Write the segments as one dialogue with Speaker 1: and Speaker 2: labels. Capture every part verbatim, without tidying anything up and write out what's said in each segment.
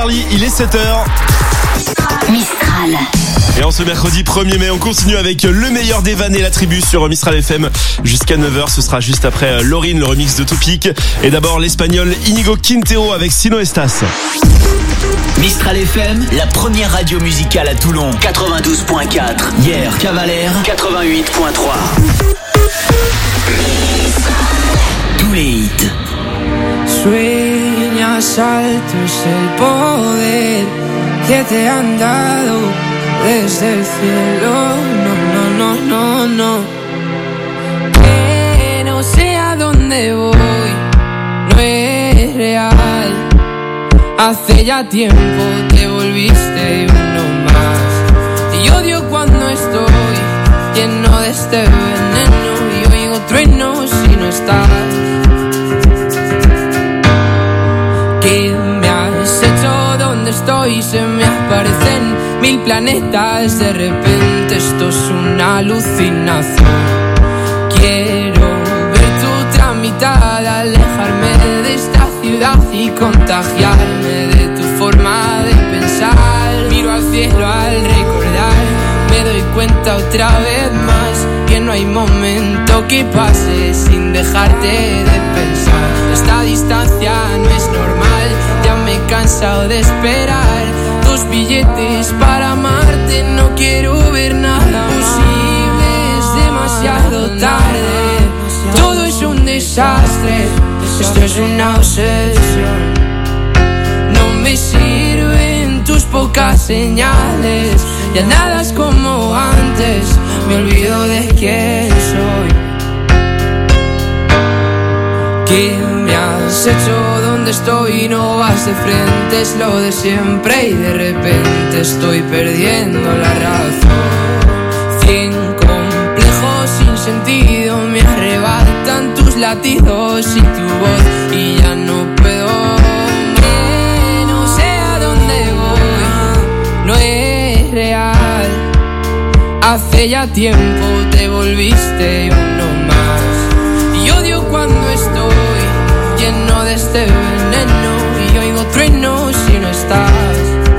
Speaker 1: Charlie, il est sept heures.
Speaker 2: Mistral.
Speaker 1: Et en ce mercredi premier mai, on continue avec le meilleur des vannes et la tribu sur Mistral F M jusqu'à neuf heures. Ce sera juste après Lauryn, le remix de Topic. Et d'abord l'espagnol Inigo Quintero avec Sino Estas.
Speaker 3: Mistral F M, la première radio musicale à Toulon. quatre-vingt-douze point quatre. Hier, Cavalère, quatre-vingt-huit point trois. Tous les hits.
Speaker 4: Sueñas alto es el poder que te han dado desde el cielo. No, no, no, no, no. Que no sé a dónde voy, no es real. Hace ya tiempo te volviste uno más. Y odio cuando estoy lleno de este veneno y oigo truenos si no estás. ¿Qué me has hecho? ¿Dónde estoy? Se me aparecen mil planetas. De repente esto es una alucinación. Quiero ver tu otra mitad, alejarme de esta ciudad y contagiarme de tu forma de pensar. Miro al cielo al recordar, me doy cuenta otra vez más que no hay momento que pase sin dejarte de pensar. Esta distancia no es normal, ya me he cansado de esperar tus billetes para amarte. No quiero ver nada posible, es demasiado tarde. Todo es un desastre, esto es una obsesión. No me sirven tus pocas señales, ya nada es como antes, me olvido de quién soy. ¿Qué me has hecho? ¿Dónde estoy? No vas de frente, es lo de siempre y de repente estoy perdiendo la razón. Cien complejos sin sentido me arrebatan tus latidos y tu voz y ya no puedo. Que no sé a dónde voy, no es real. Hace ya tiempo te volviste uno más. Y odio cuando estoy lleno de este veneno y oigo truenos si no estás.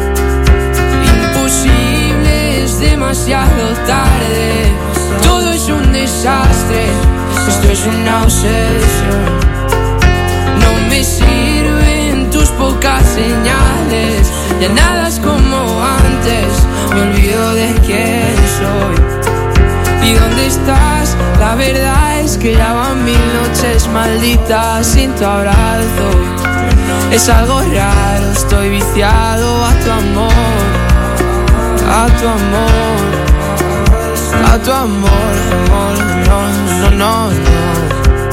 Speaker 4: Imposible, es demasiado tarde. Todo es un desastre, esto es una obsesión. No me sirven tus pocas señales, ya nada es como antes, me olvido de quién soy. ¿Y dónde estás? La verdad es que ya van mil noches malditas sin tu abrazo. Es algo raro, estoy viciado a tu amor, a tu amor, a tu amor, amor, no, no, no, no.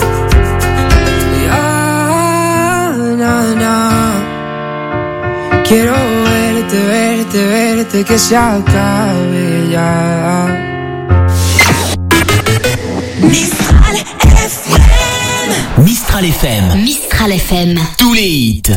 Speaker 4: Ya, na, na. Quiero verte, verte, verte, que se acabe ya.
Speaker 3: Mistral F M. Mistral F M.
Speaker 2: Mistral F M.
Speaker 3: Tous les hits.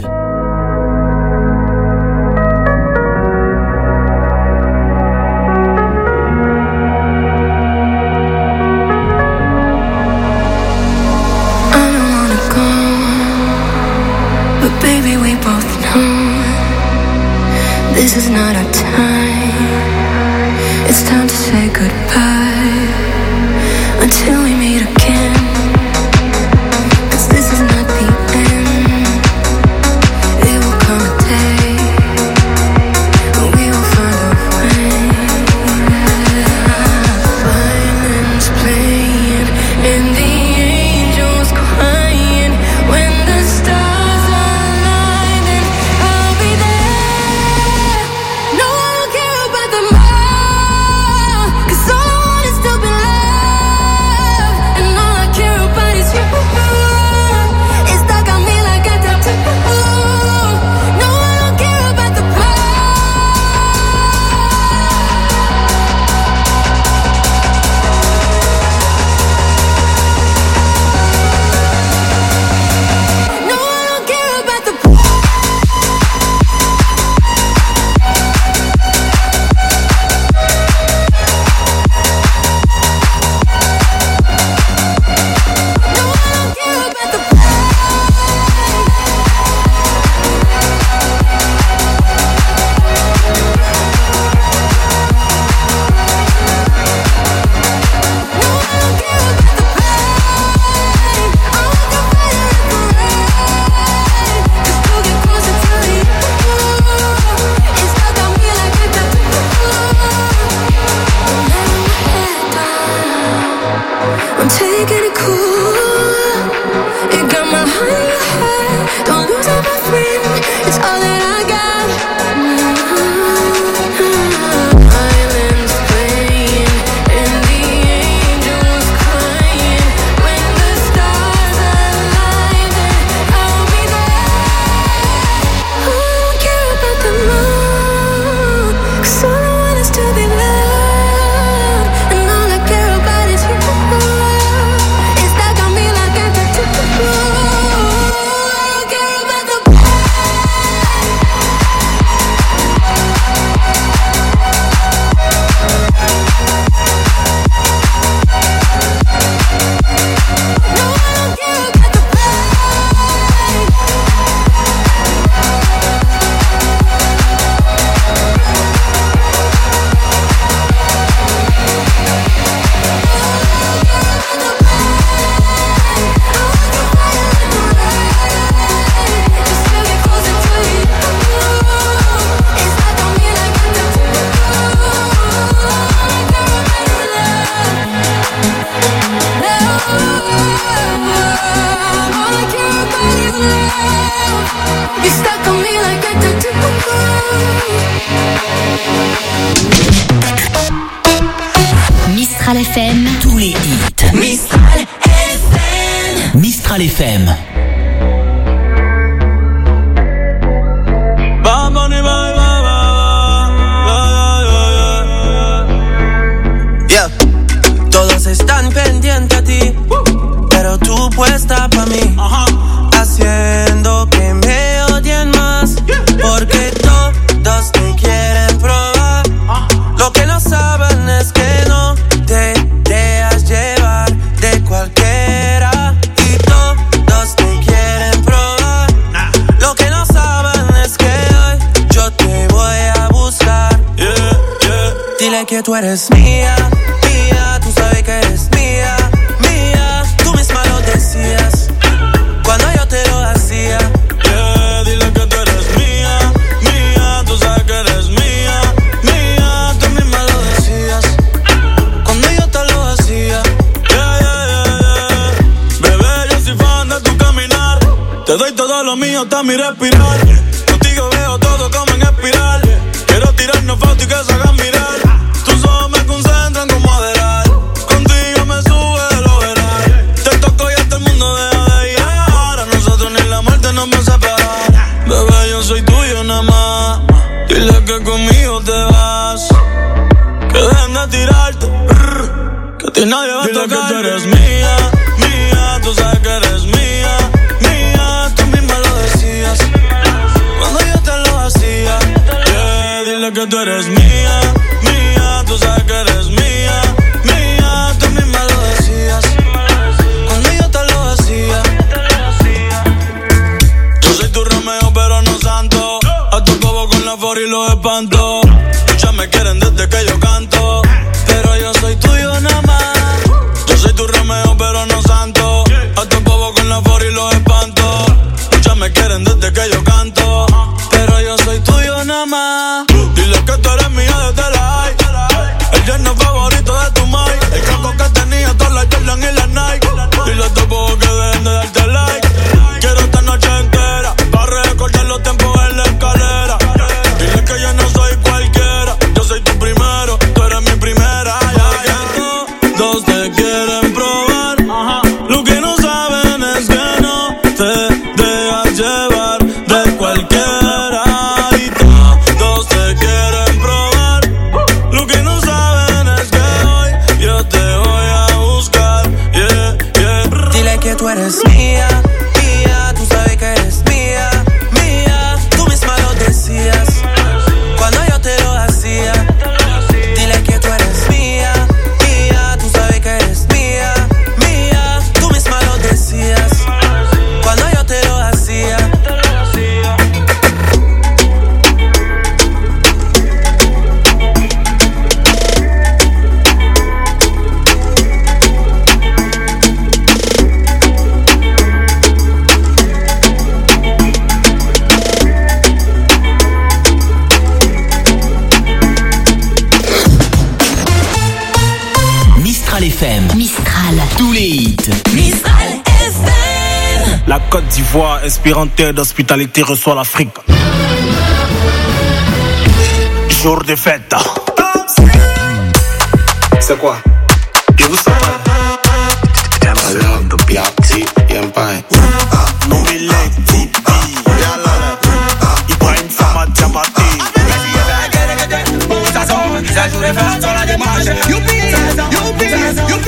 Speaker 5: This is not our time. It's time to say goodbye until we meet again. 'Cause this is not the end. It will come a day when we will find a way. Violins playing and the angels crying. When the stars align, then I'll be there. No one will care about the more, 'cause all I I'm taking it cool. It got my heart in your head. Don't lose all my friend. It's all that I got. Violins playing and the angels crying. When the stars align, then I'll be there. I don't care about the moon, 'cause all I want is to be loved. And all I care about is you. It's stuck on me like a tattoo. I don't care about the no, I don't care about the just to get closer to you. It's stuck on me like a tattoo. All I care about is love. You're stuck on me like a tattoo.
Speaker 2: Mistral F M.
Speaker 3: Tous les hits.
Speaker 2: Mistral F M.
Speaker 3: Mistral F M.
Speaker 6: Yeah. Todos están pendientes a ti, pero tú puesta pa' mí, haciendo que me odien más, porque todos te quieren probar. Lo que no saben es que no te dejas llevar de cualquiera, y todos te quieren probar. Lo que no saben es que hoy yo te voy a buscar. Dile que tú eres mía, mía, tú sabes que eres mía, mía. Tú misma lo decías cuando yo te lo hacía. Yeah, dile que tú eres mía, mía, tú sabes que eres mía, mía. Tú misma lo decías cuando yo te lo hacía. Yeah, yeah, yeah, yeah. Bebé, yo soy fan de tu caminar. Te doy todo lo mío hasta mi respirar. Contigo veo todo como en espiral. Quiero tirarnos fotos y que se hagan mirar. Tus ojos me concentran como adelar. Contigo me sube de lo veral. Te toco y hasta el mundo deja de ir. Ahora nosotros ni la muerte nos va a separar. Bebé, yo soy tuyo nada más. Dile que conmigo te vas. Que dejen de tirarte. Que a ti nadie va a tocar. Dile que tú eres mía, mía. Tú sabes que eres mía, mía. Tú misma lo decías cuando yo te lo hacía. Yeah, dile que tú eres mía, mía. Tú sabes que eres mía, mía. Tú misma lo decías cuando yo te lo hacía. Yo soy tu Romeo pero no santo. A tu cobo con la for y los espanto. Muchas me quieren desde que yo canto, pero yo soy tuyo nada más. Yo soy tu Romeo pero no santo. A tu cobo con la for y los espanto. Muchas me quieren desde que yo canto, pero yo soy tuyo nada más. Dile que tú eres mía desde la high. El yerno favorito de tu mai. El caco que tenía todas las Jordan y las Nike. Dile a tu poco que dejen de darte like. Quiero esta noche entera para recordar los tiempos en la escalera. Dile que yo no soy cualquiera. Yo soy tu primero, tú eres mi primera. Ya, ya. Todos te quieren probar. Lo que no saben es que no te dejas llevar de cualquiera. Y todos te quieren probar. Lo que no saben es que hoy yo te voy a buscar. Yeah, yeah. Dile que tú eres mía, mía. Tú sabes que eres mía, mía. Tú misma lo decías cuando yo te lo hacía. Dile que tú eres mía, mía. Tú sabes que eres mía, mía. Tú misma lo decías cuando yo te lo hacía.
Speaker 3: Mistral F M.
Speaker 2: Mistral Mistral.
Speaker 3: Tous les hits.
Speaker 2: Mistral F M.
Speaker 7: La Côte d'Ivoire, inspirante terre d'hospitalité, reçoit l'Afrique. Jour de fête. C'est quoi? Et vous savez? Ibrahim Sama Diabaté. Ça joue les fêtes sur la démarche. Youpi, youpi, youpi,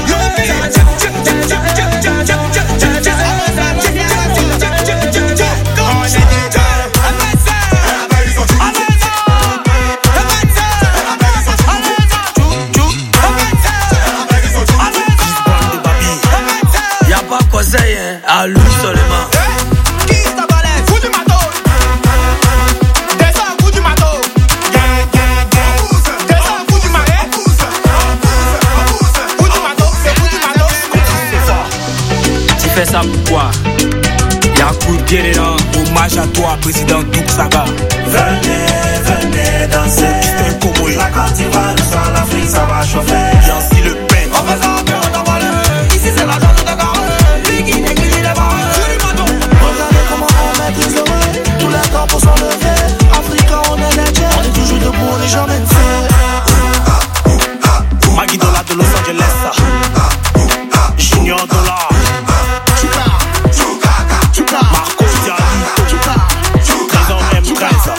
Speaker 7: y'a pas conseil, hein, à lui seulement. Fais ça pourquoi? Y'a coup de guerre là. Hommage à toi, président Douk Saga.
Speaker 8: Venez, venez danser.
Speaker 7: C'est un cowboy.
Speaker 8: La Côte d'Ivoire, sur l'Afrique, ça va chauffer.
Speaker 7: Y'a aussi le pain.
Speaker 8: On fait ça, puis on t'en va le. Ici, c'est la chance de Dakar. Lui qui négligeait les barres. Regardez comment on maîtrise le vrai. Tous les corps pour s'enlever. Africain, on est les tiens. On est toujours debout, on est jamais fait.
Speaker 7: Maggie Dollar de Los Angeles. Junior Dollar. Marco Diallo, Trésor M treize.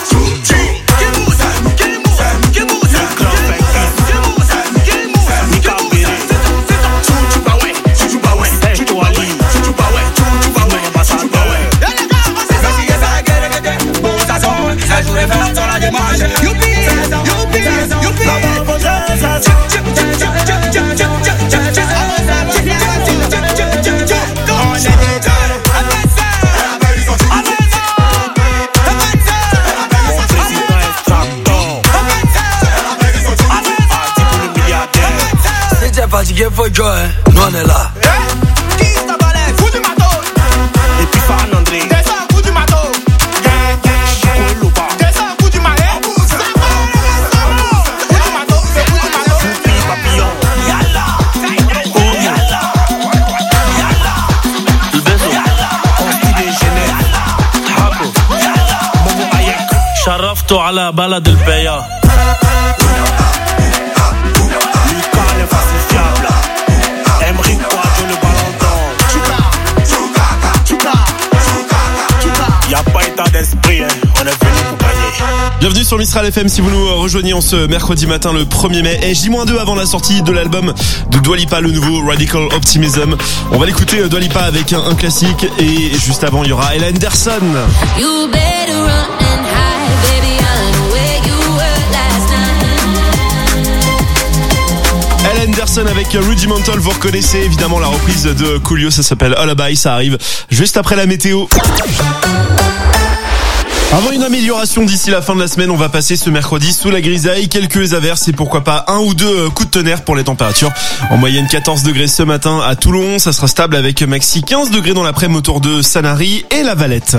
Speaker 8: Fatigué, faut jouer, nous on est là.
Speaker 7: Qui t'a balé? Coup du matos. Et puis Farhan André. Descends, coup du matos. Descends, coup du marais. Coup du matos, c'est coup du matos. Foupi, papillon. Yalla. Oh, yalla. Yalla. Le beso. Consti des Genève. Habo. Bobo Ayek. Sharafto ala balad el Beya. Y'a pas état d'esprit, hein. On est venu pour gagner.
Speaker 1: Bienvenue sur Mistral F M si vous nous rejoignez en ce mercredi matin le premier mai et J deux avant la sortie de l'album de Dua Lipa, le nouveau Radical Optimism. On va l'écouter Dua Lipa avec un, un classique et juste avant il y aura Ella Anderson.
Speaker 5: You better run and hide, baby, I know where you were last night.
Speaker 1: Ella Anderson avec Rudimental, vous reconnaissez évidemment la reprise de Coolio, ça s'appelle Lullaby, ça arrive juste après la météo. Avant une amélioration d'ici la fin de la semaine, on va passer ce mercredi sous la grisaille, quelques averses et pourquoi pas un ou deux coups de tonnerre pour les températures. En moyenne quatorze degrés ce matin à Toulon, ça sera stable avec maxi quinze degrés dans l'après-midi autour de Sanary et La Valette.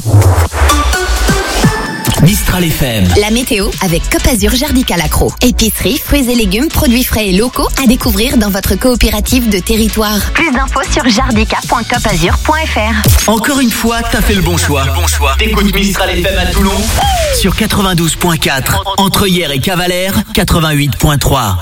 Speaker 3: Mistral F M.
Speaker 2: La météo avec Côte Azur Jardica Lacro. Épicerie, fruits et légumes, produits frais et locaux à découvrir dans votre coopérative de territoire. Plus d'infos sur jardica point coop azur point f r.
Speaker 3: Encore une fois, t'as fait le bon choix. Bon choix. T'écoutes Mistral F M à Toulon sur quatre-vingt-douze point quatre. Entre Hier et Cavalère, quatre-vingt-huit point trois.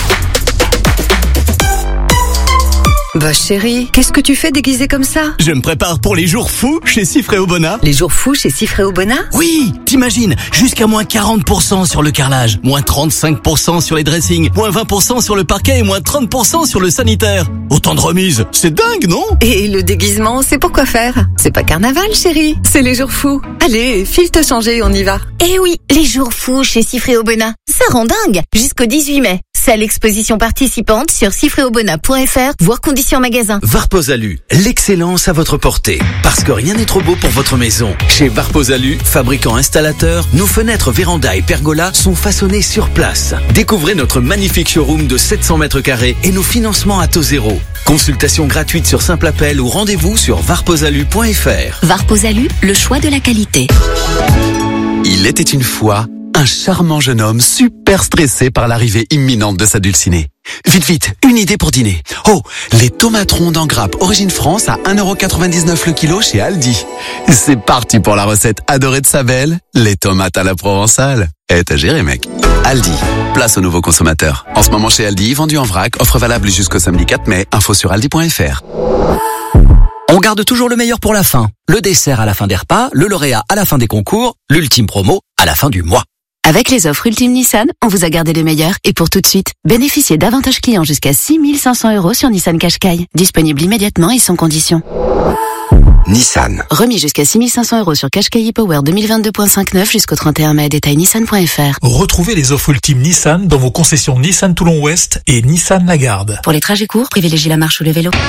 Speaker 9: Bah chérie, qu'est-ce que tu fais déguisé comme ça?
Speaker 10: Je me prépare pour les jours fous chez Sifré Obona.
Speaker 9: Les jours fous chez Sifré Obona?
Speaker 10: Oui, t'imagines, jusqu'à moins quarante pour cent sur le carrelage, moins trente-cinq pour cent sur les dressings, moins vingt pour cent sur le parquet et moins trente pour cent sur le sanitaire. Autant de remises, c'est dingue, non?
Speaker 9: Et le déguisement, c'est pour quoi faire? C'est pas carnaval chérie, c'est les jours fous. Allez, file te changer, on y va.
Speaker 2: Eh oui, les jours fous chez Sifré Obona. Ça rend dingue. Jusqu'au dix-huit mai. C'est à l'exposition participante sur sifré obona point f r, voire conditions magasin.
Speaker 11: Varposalu, l'excellence à votre portée. Parce que rien n'est trop beau pour votre maison. Chez Varposalu, fabricant installateur, nos fenêtres, vérandas et pergolas sont façonnées sur place. Découvrez notre magnifique showroom de sept cents mètres carrés et nos financements à taux zéro. Consultation gratuite sur simple appel ou rendez-vous sur varposalu point f r.
Speaker 2: Varposalu, le choix de la qualité.
Speaker 11: Il était une fois
Speaker 12: un charmant jeune homme super stressé par l'arrivée imminente de sa dulcinée. Vite, vite, une idée pour dîner. Oh, les tomates rondes en grappe Origine France à un euro quatre-vingt-dix-neuf le kilo chez Aldi. C'est parti pour la recette adorée de sa belle, les tomates à la provençale. Eh, t'as géré, mec. Aldi, place aux nouveaux consommateurs. En ce moment chez Aldi, vendu en vrac, offre valable jusqu'au samedi quatre mai, info sur aldi point fr.
Speaker 3: On garde toujours le meilleur pour la fin. Le dessert à la fin des repas, le lauréat à la fin des concours, l'ultime promo à la fin du mois.
Speaker 13: Avec les offres Ultime Nissan, on vous a gardé le meilleur et pour tout de suite, bénéficiez d'avantages clients jusqu'à six mille cinq cents euros sur Nissan Qashqai. Disponible immédiatement et sans condition.
Speaker 14: Nissan.
Speaker 13: Remis jusqu'à six mille cinq cents euros sur Qashqai e-Power deux mille vingt-deux point cinquante-neuf jusqu'au trente et un mai. Détail nissan point fr.
Speaker 15: Retrouvez les offres Ultime Nissan dans vos concessions Nissan Toulon-Ouest et Nissan Lagarde.
Speaker 13: Pour les trajets courts, privilégiez la marche ou le vélo.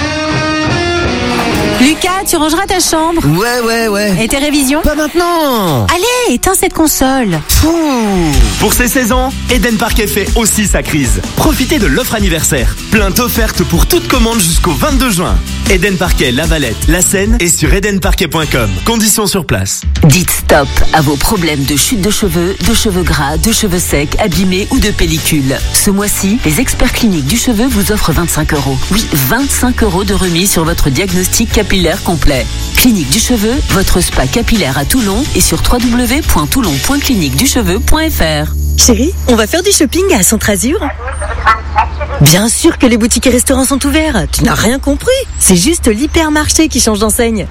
Speaker 16: Lucas, tu rangeras ta chambre?
Speaker 17: Ouais, ouais, ouais.
Speaker 16: Et tes révisions?
Speaker 17: Pas maintenant.
Speaker 16: Allez, éteins cette console.
Speaker 17: Pouh.
Speaker 18: Pour ses seize ans, Eden Parquet fait aussi sa crise. Profitez de l'offre anniversaire. Plein d'offertes pour toute commande jusqu'au vingt-deux juin. Eden Parquet, La Valette, La Seine et sur eden parquet point com. Conditions sur place.
Speaker 19: Dites stop à vos problèmes de chute de cheveux, de cheveux gras, de cheveux secs, abîmés ou de pellicule. Ce mois-ci, les experts cliniques du cheveu vous offrent vingt-cinq euros. Oui, vingt-cinq euros de remise sur votre diagnostic capillaire complet. Clinique du cheveu, votre spa capillaire à Toulon et sur w w w point toulon point clinique du cheveu point fr.
Speaker 16: Chérie, on va faire du shopping à Centrazur? Bien sûr que les boutiques et restaurants sont ouverts. Tu n'as rien compris. C'est juste l'hypermarché qui change d'enseigne.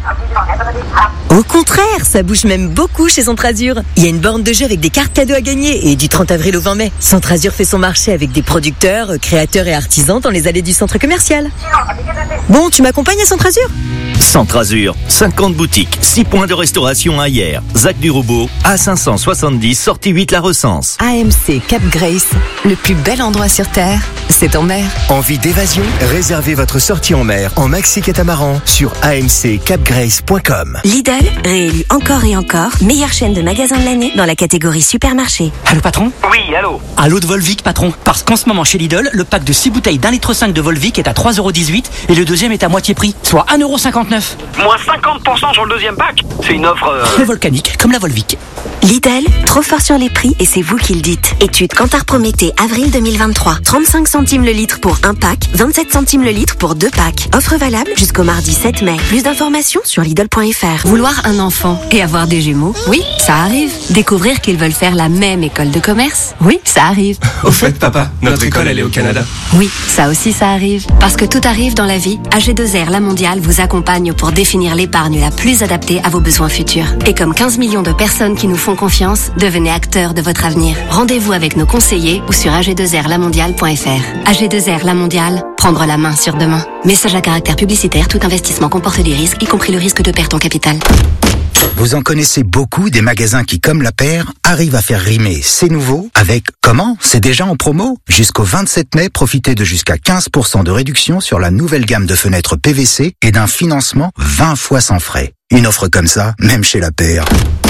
Speaker 16: Au contraire, ça bouge même beaucoup chez Centrazur. Il y a une borne de jeu avec des cartes cadeaux à gagner et du trente avril au vingt mai. Centrazur fait son marché avec des producteurs, créateurs et artisans dans les allées du centre commercial. Bon, tu m'accompagnes à Centrazur?
Speaker 18: Centrazur, cinquante boutiques, six points de restauration à hier. Zac du Robot, A cinq cent soixante-dix, sortie huit La Recense.
Speaker 9: A M C Cap Grace, le plus bel endroit sur Terre, c'est en mer.
Speaker 14: Envie d'évasion? Réservez votre sortie en mer en maxi catamaran sur a m c cap grace point com.
Speaker 20: Lidl, réélu encore et encore, meilleure chaîne de magasins de l'année dans la catégorie supermarché.
Speaker 21: Allô patron?
Speaker 22: Oui, allô.
Speaker 21: Allô de Volvic patron? Parce qu'en ce moment chez Lidl, le pack de six bouteilles d'un litre cinq de Volvic est à trois euros dix-huit et le deuxième est à moitié prix, soit un euro cinquante-neuf.
Speaker 22: Moins cinquante pour cent sur le deuxième pack. C'est une offre... Euh...
Speaker 21: volcanique, comme la Volvic.
Speaker 20: Lidl, trop fort sur les prix et c'est vous qui le dites. Étude Kantar Prométhée, avril deux mille vingt-trois. trente-cinq centimes le litre pour un pack, vingt-sept centimes le litre pour deux packs. Offre valable jusqu'au mardi sept mai. Plus d'informations sur Lidl point fr.
Speaker 13: Vouloir un enfant et avoir des jumeaux, oui, ça arrive. Découvrir qu'ils veulent faire la même école de commerce, oui, ça arrive.
Speaker 22: Au fait, papa, notre, notre école, elle est au Canada.
Speaker 13: Oui, ça aussi, ça arrive. Parce que tout arrive dans la vie, A G deux R La Mondiale vous accompagne pour définir l'épargne la plus adaptée à vos besoins futurs. Et comme quinze millions de personnes qui nous font confiance, devenez acteurs de votre avenir. Rendez-vous avec nos conseillers ou sur a g deux r la mondiale point fr. A G deux R La Mondiale, prendre la main sur demain. Message à caractère publicitaire, tout investissement comporte des risques, y compris le risque de perte en capital.
Speaker 14: Vous en connaissez beaucoup des magasins qui, comme la paire, arrivent à faire rimer c'est nouveau avec comment? C'est déjà en promo? Jusqu'au vingt-sept mai, profitez de jusqu'à quinze pour cent de réduction sur la nouvelle gamme de fenêtres P V C et d'un financement vingt fois sans frais. Une offre comme ça, même chez la paire,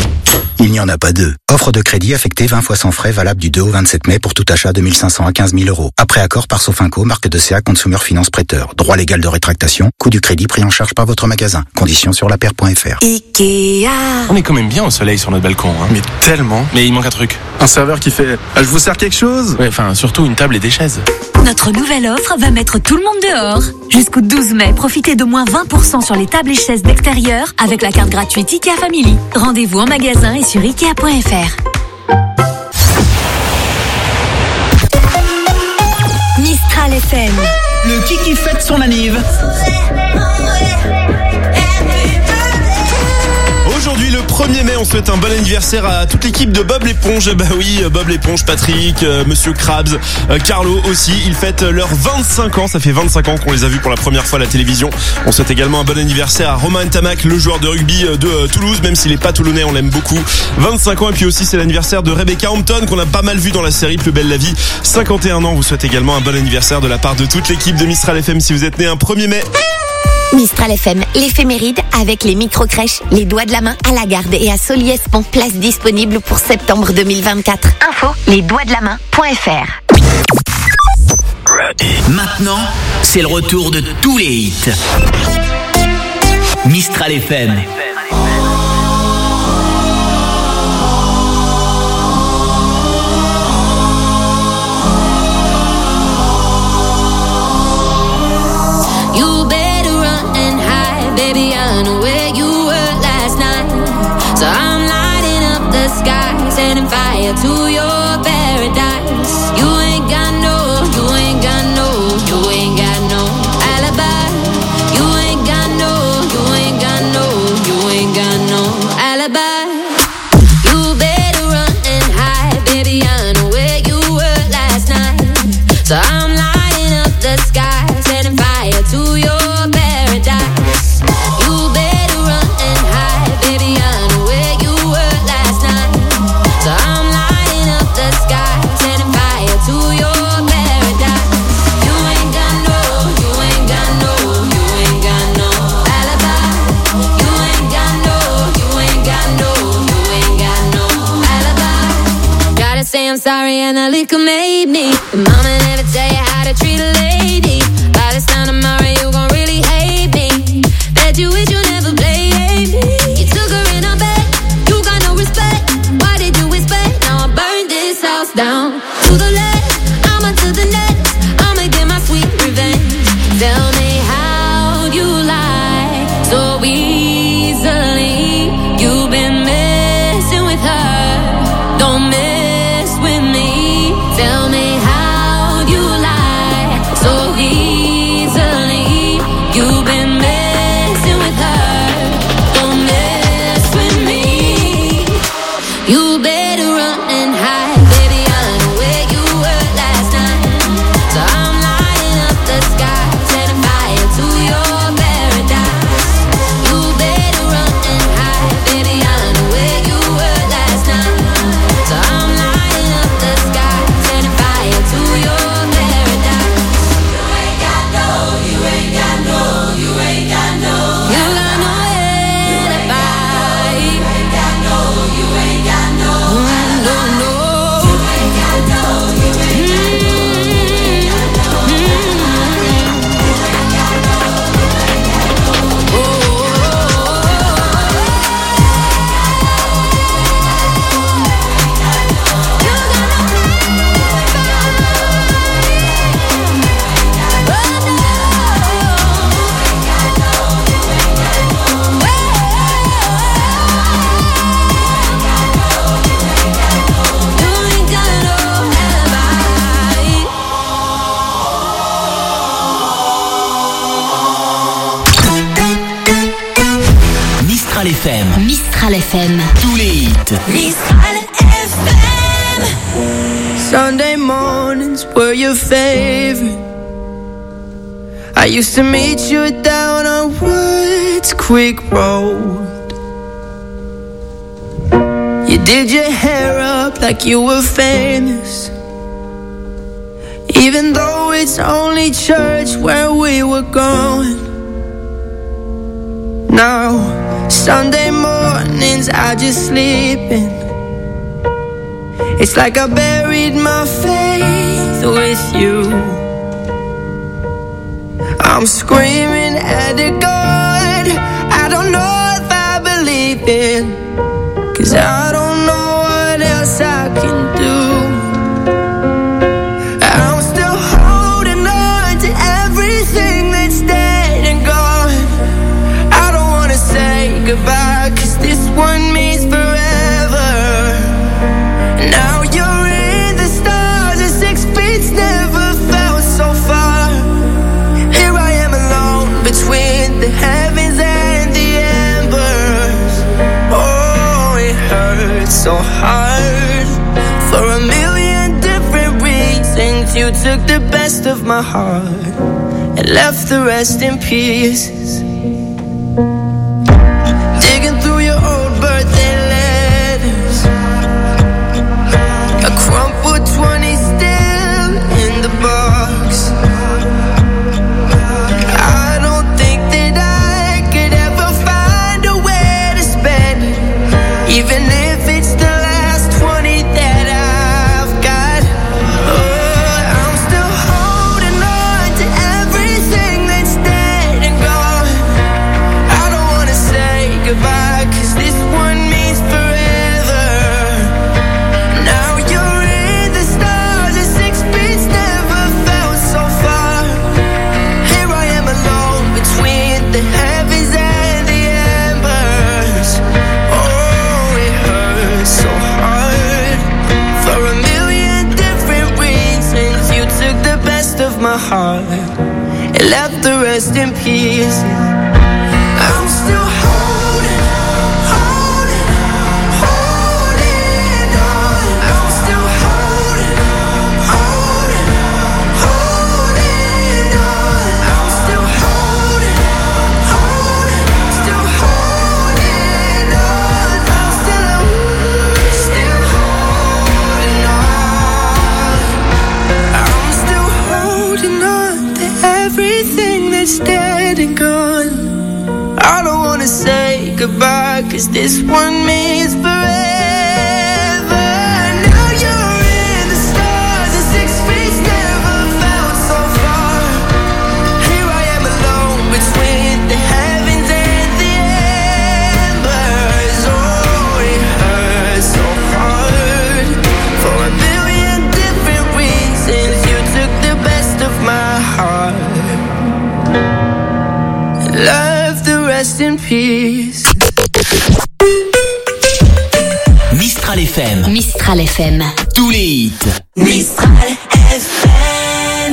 Speaker 14: il n'y en a pas deux. Offre de crédit affectée vingt fois sans frais, valable du deux au vingt-sept mai pour tout achat de mille cinq cents à quinze mille euros. Après accord par Sofinco, marque de C A Consumer Finance Prêteur. Droit légal de rétractation, coût du crédit pris en charge par votre magasin. Conditions sur la paire point fr.
Speaker 20: Ikea.
Speaker 22: On est quand même bien au soleil sur notre balcon, hein. Mais tellement. Mais il manque un truc. Un serveur qui fait ah, « Je vous sers quelque chose ?» Ouais, enfin, surtout une table et des chaises.
Speaker 16: Notre nouvelle offre va mettre tout le monde dehors. Jusqu'au douze mai, profitez de moins vingt pour cent sur les tables et chaises d'extérieur avec la carte gratuite Ikea Family. Rendez-vous en magasin et sur ikea point fr. Mistral F M.
Speaker 3: Le Kiki fête son anniv.
Speaker 1: Aujourd'hui, le premier mai, on souhaite un bon anniversaire à toute l'équipe de Bob l'éponge. Bah oui, Bob l'éponge, Patrick, euh, Monsieur Krabs, euh, Carlo aussi. Ils fêtent leurs vingt-cinq ans. Ça fait vingt-cinq ans qu'on les a vus pour la première fois à la télévision. On souhaite également un bon anniversaire à Romain Ntamak, le joueur de rugby de euh, Toulouse, même s'il est pas toulonnais, on l'aime beaucoup. vingt-cinq ans. Et puis aussi, c'est l'anniversaire de Rebecca Hampton, qu'on a pas mal vu dans la série Plus belle la vie. cinquante et un ans. On vous souhaite également un bon anniversaire de la part de toute l'équipe de Mistral F M si vous êtes né un premier mai.
Speaker 2: Mistral F M, l'éphéméride avec les micro-crèches, les doigts de la main à la garde et à Soliès-Pont, place disponible pour septembre deux mille vingt-quatre. Info, les doigts de la main point fr.
Speaker 3: Maintenant, c'est le retour de tous les hits. Mistral F M.
Speaker 5: sky, setting fire to your paradise. You ain't got no, you ain't got no, you ain't got no alibi. You ain't got no, you ain't got no, you ain't got no alibi. You better run and hide, baby, I know where you were last night. So I'm lighting up the sky, setting fire to your paradise. You better run and hide, baby, I know where you were last night. So I'm lighting up the sky, setting fire to your paradise. You ain't got no, you ain't got no, you ain't got no alibi. You ain't got no, you ain't got no, you ain't got no alibi. Gotta say I'm sorry and the liquor made me. But mama never tell you how to treat a lady. By this time tomorrow you gon' really hate me. Bet you wish you never played me. You took her in a bed, you got no respect. Why did you expect? Now I burned this house down. To the left, I'ma to the next. I'ma get my sweet revenge. Tell me how you lie so easily. You've been messing with her, don't mess with me. Tell me how you lie so easily. You've been messing with her, don't mess with me. You better run and hide, baby, I know where you were last night. So I'm lighting up the sky, setting fire to your paradise. You better run and hide, baby, I know where you were last night. So I'm lighting up the sky, setting fire to your paradise. You ain't got no, you ain't got no, you ain't got no. You got no alibi. You ain't got no, you ain't got no alibi. No, no. You ain't got no, you ain't got no, you ain't got no alibi. You ain't got no, you ain't got no. Oh,
Speaker 3: Mistral F M.
Speaker 2: Mistral F M.
Speaker 3: Tous les hits.
Speaker 5: Mistral F M.
Speaker 6: Sunday mornings were your favorite. I used to meet you down on Woods Creek Road. You did your hair up like you were famous, even though it's only church where we were going. Now, Sunday mornings I just sleep in. It's like I buried my faith with you. I'm screaming at the God I don't know if I believe in, 'cause I don't know what else I can do. I'm still holding on to everything that's dead and gone. I don't wanna say goodbye, 'cause this one means forever. Now you're in the stars and six feet's never felt so far. Here I am alone between the heavens and the embers. Oh, it hurts so hard for a million different reasons. You took the best of my heart and left the rest in pieces. Digging through your old birthday letters, a crumpled twenty still in the box. I don't think that I could ever find a way to spend it, even if it's the last twenty that I've got. Oh, I'm still holding on to everything that's dead and gone. heart and left the rest in pieces. I'm still holding, holding, holding on. I'm still holding, holding, holding on. I'm still holding, holding, still holding on. I'm still, still holding on. I'm still holding on to everything that's dead and gone. I don't wanna say goodbye, cause this one means forever. Now you're in the stars and six feet never felt so far. Here I am alone between the heavens and the embers. Oh, it hurts so hard for a billion different reasons. You took the best of my heart. Love the rest in peace.
Speaker 3: Mistral F M.
Speaker 2: Mistral F M.
Speaker 3: Tous les hits.
Speaker 2: Mistral F M.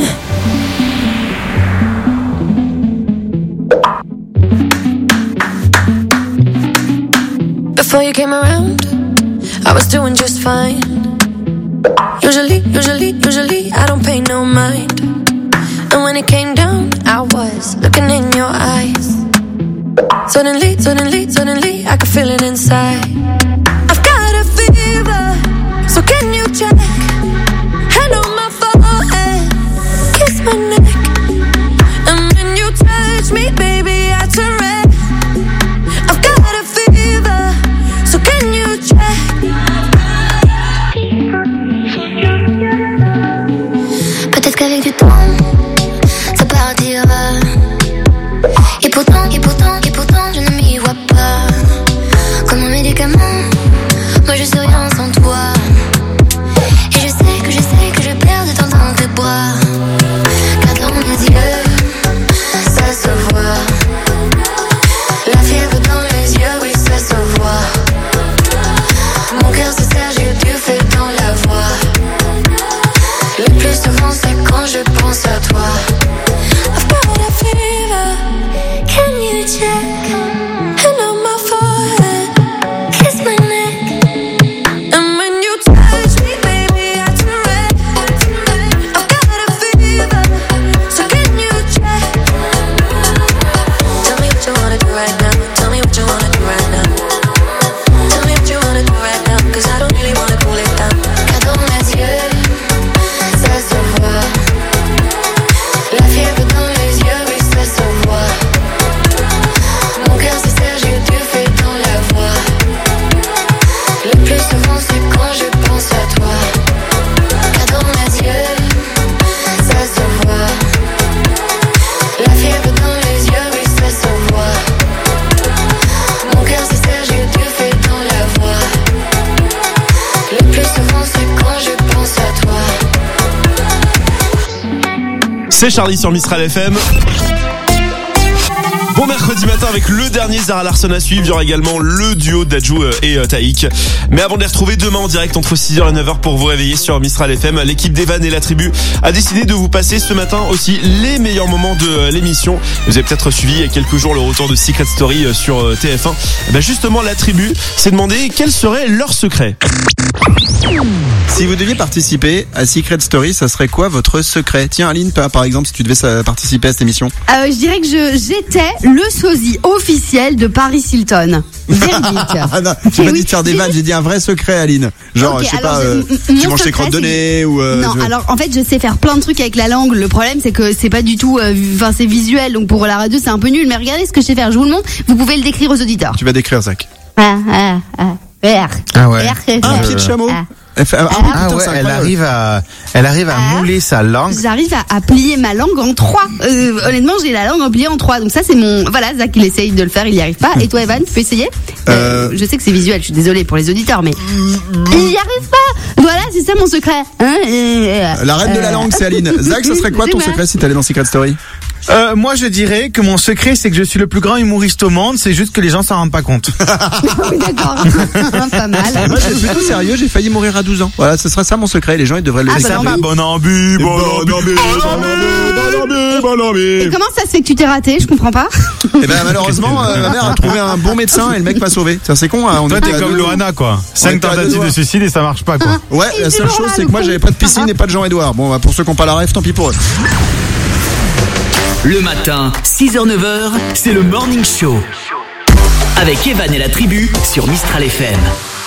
Speaker 5: Before you came around, I was doing just fine. Usually, usually, usually, I don't pay no mind. And when it came down, I was looking in your eyes. Suddenly, suddenly, suddenly, I could feel it inside. I've got a fever, so can you check? Hand on my forehead, kiss my neck. And when you touch me, baby, I turn red. I've got a fever, so can you check?
Speaker 4: Peut-être qu'avec du temps, ça partira. Et pourtant, et pourtant, et pourtant, je ne m'y vois pas. Comme un médicament, moi je suis rien sans toi. Et je sais que je sais que je perds de temps dans tes bras. Car dans mes yeux, ça se voit. La fièvre dans les yeux, oui ça se voit. Mon cœur se serre, j'ai du feu dans la voix. Le plus souvent c'est quand je pense à toi.
Speaker 5: I've got a fever, can you check? Hand on my forehead, kiss my neck. And when you touch me, baby, I turn red. I've got a fever, so can you check?
Speaker 4: Tell me what you wanna do right now. Tell me what you wanna do right now. Tell me what you wanna do right now. Cause I don't really wanna cool it down. Car dans mes yeux, ça se voit. La fièvre dans les yeux, oui ça se voit. Mon cœur se serre, j'ai du feu dans la voix. Le plus souvent c'est quand je pense à toi. Car dans mes yeux, ça se voit. La fièvre dans les yeux, oui ça se voit. Mon cœur se serre, j'ai du feu dans la voix. Le plus souvent c'est quand je pense à toi.
Speaker 1: C'est Charlie sur Mistral F M. Bon mercredi matin avec le dernier Zara Larsson à suivre. Il y aura également le duo d'Adjou et Taïk. Mais avant de les retrouver demain en direct entre six heures et neuf heures pour vous réveiller sur Mistral F M, l'équipe d'Evan et la tribu a décidé de vous passer ce matin aussi les meilleurs moments de l'émission. Vous avez peut-être suivi il y a quelques jours le retour de Secret Story sur T F un. Et ben justement la tribu s'est demandé quel serait leur secret.
Speaker 17: Si vous deviez participer à Secret Story, ça serait quoi votre secret? Tiens Aline, par exemple, si tu devais participer à cette émission.
Speaker 23: Euh, je dirais que je j'étais le sosie officiel de Paris Hilton. Véridique.
Speaker 17: Ah non, j'ai pas oui, dit de faire des vannes, j'ai dit un vrai secret, Aline. Genre, okay, je sais pas, euh, tu manges tes crottes de nez ou. Euh,
Speaker 23: non,
Speaker 17: tu...
Speaker 23: alors en fait, je sais faire plein de trucs avec la langue. Le problème, c'est que c'est pas du tout, enfin, euh, c'est visuel, donc pour la radio, c'est un peu nul. Mais regardez ce que je sais faire. Je vous le montre. Vous pouvez le décrire aux auditeurs.
Speaker 17: Tu vas décrire, Zach.
Speaker 23: Ah ah ah. R.
Speaker 17: Ah ouais.
Speaker 23: R.
Speaker 17: Un pied de chameau.
Speaker 23: Ah.
Speaker 17: Elle fait, ah,
Speaker 24: ah putain, ouais, elle arrive à, elle arrive à ah, mouler sa langue.
Speaker 23: J'arrive à, à plier ma langue en trois. Euh, honnêtement, j'ai la langue en pliée en trois. Donc ça, c'est mon, voilà, Zach, il essaye de le faire, il y arrive pas. Et toi, Evan, tu peux essayer? Euh, euh... Je sais que c'est visuel, je suis désolée pour les auditeurs, mais il y arrive pas. Voilà, c'est ça mon secret. Hein euh,
Speaker 17: La reine de la langue, c'est Aline. Zach, ce serait quoi ton secret si t'allais dans Secret Story?
Speaker 24: Euh, moi, je dirais que mon secret, c'est que je suis le plus grand humoriste au monde. C'est juste que les gens s'en rendent pas compte.
Speaker 23: Oui, d'accord. Pas mal.
Speaker 17: Moi, j'ai plutôt sérieux. J'ai failli mourir à douze ans. Voilà, ce serait ça mon secret. Les gens, ils devraient le
Speaker 23: Ah,
Speaker 17: laisser.
Speaker 23: bon envie.
Speaker 24: Bon envie, bon envie, bon envie, bon envie.
Speaker 23: Et comment ça se fait que tu t'es raté? Je comprends pas.
Speaker 17: Et ben malheureusement, euh, ma mère a trouvé un bon médecin et le mec m'a sauvé. Ça, c'est con. Hein, on
Speaker 24: Toi,
Speaker 17: était
Speaker 24: t'es
Speaker 17: à
Speaker 24: comme
Speaker 17: deux-
Speaker 24: Loana, quoi.
Speaker 17: on
Speaker 24: Cinq
Speaker 17: était à deux
Speaker 24: tentatives
Speaker 17: doigts.
Speaker 24: de suicide et ça marche pas, quoi.
Speaker 17: Ouais, la seule chose, c'est que moi, j'avais pas de piscine et pas de Jean-Édouard. Bon, bah, pour ceux qui n'ont pas la rêve, tant pis pour eux.
Speaker 3: Le matin, six heures neuf heures, c'est le Morning Show. Avec Evan et la tribu sur Mistral F M.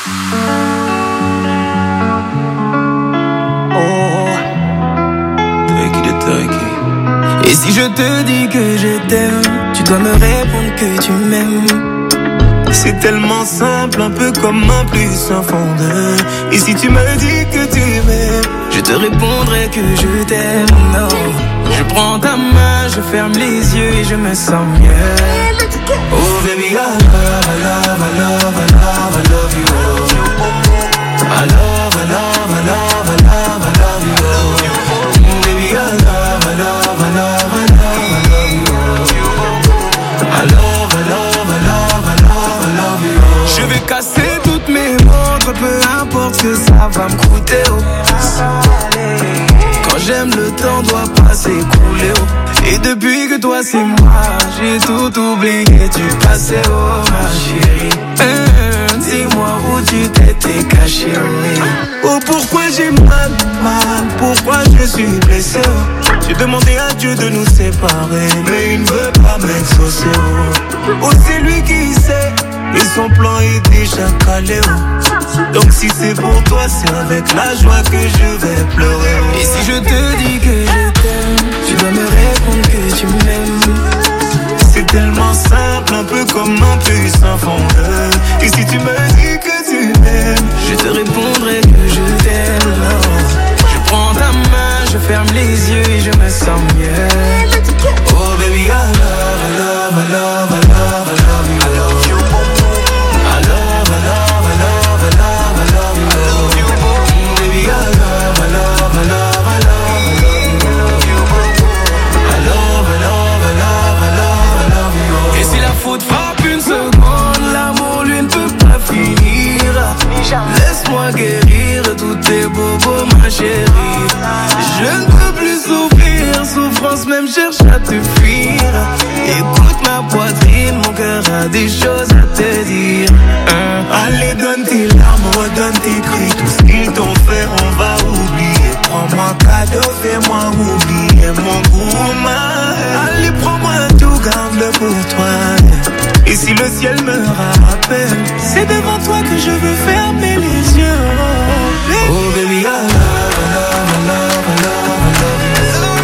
Speaker 6: Et si je te dis que je t'aime, tu dois me répondre que tu m'aimes. C'est tellement simple, un peu comme un plus un fond de. Et si tu me dis que tu m'aimes, je te répondrai que je t'aime. Non, je prends ta main, je ferme les yeux et je me sens mieux. Oh baby, I love, I love, I love, I love, I love you. I love, I love, I love, I love, I love you. Baby, I love, I love, I love, I love, I love you. I love, I love, I love, I love, I love you. Je vais casser toutes mes montres, peu importe ce que ça va me coûter. Oh. Quand j'aime, le temps doit pas s'écouler. Oh. Et depuis que toi c'est moi, j'ai tout oublié du passé. Oh ma chérie, hum, dis-moi où tu t'étais caché. Oh pourquoi j'ai mal, mal, pourquoi je suis blessé. Oh. J'ai demandé à Dieu de nous séparer, mais il ne veut pas m'exaucer. Oh, oh c'est lui qui sait, et son plan est déjà calé. Oh. Donc si c'est pour toi, c'est avec la joie que je vais pleurer. Oh. Et si je te dis que je t'aime, tu dois me répondre que tu m'aimes. C'est tellement simple, un peu comme un puissant fondeur. Et si tu me dis que tu m'aimes, je te répondrai que je t'aime. Je prends ta main, je ferme les yeux et je me sens mieux. Oh baby, I love, I love, I love, I love, I love you. I love you. I love, I love, I love, I love, I love you. Baby, I love, I love, I love, I love, I love you. I love, I love, I love, I love, I love you. Et si la faute frappe une seconde, l'amour lui ne peut pas finir. Laisse-moi guérir tous tes bobos, ma chérie. Je ne peux plus souffrir, souffrance même cherche à te fuir. Écoute ma poitrine, mon cœur a des choses à te dire. Hein? Allez, donne tes larmes, redonne tes cris. Tout ce qu'ils t'ont fait, on va oublier. Prends-moi cadeau, fais-moi oublier mon gourmand. Allez, prends-moi tout, garde-le pour toi. Et si le ciel me rappelle, c'est devant toi que je veux fermer les yeux. Oh baby, I love, I love, I love, I love, I love you. I love,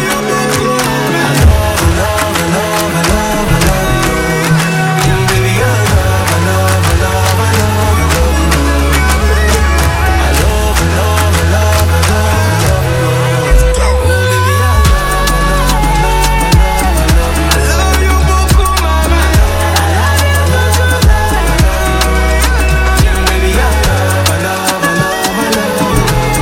Speaker 6: I love, I love, I love, I love you. Baby, I love, I love, I love, I love you. I love, I love, I love, I love, I love you. Oh baby, I love, I love, I love, I love, I love you. I love you beaucoup, mama. I love, I love, I love, I love you. Baby, I love, I love, I love, I love you.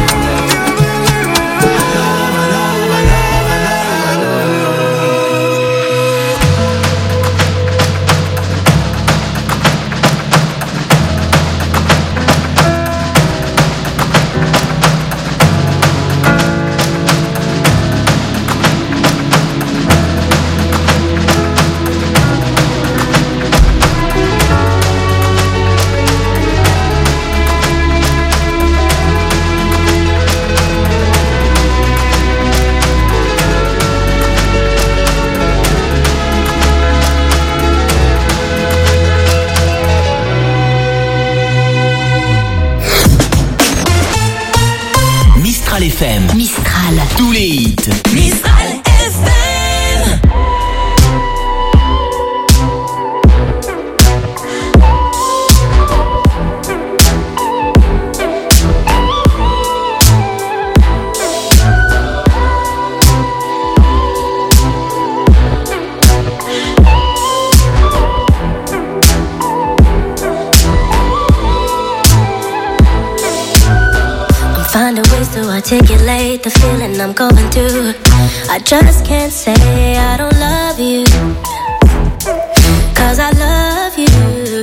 Speaker 3: Mistral F M. Mistral. Tous les hits.
Speaker 4: Mistral F M.
Speaker 7: articulate the feeling I'm going through. I just can't say I don't love you, cause I love you.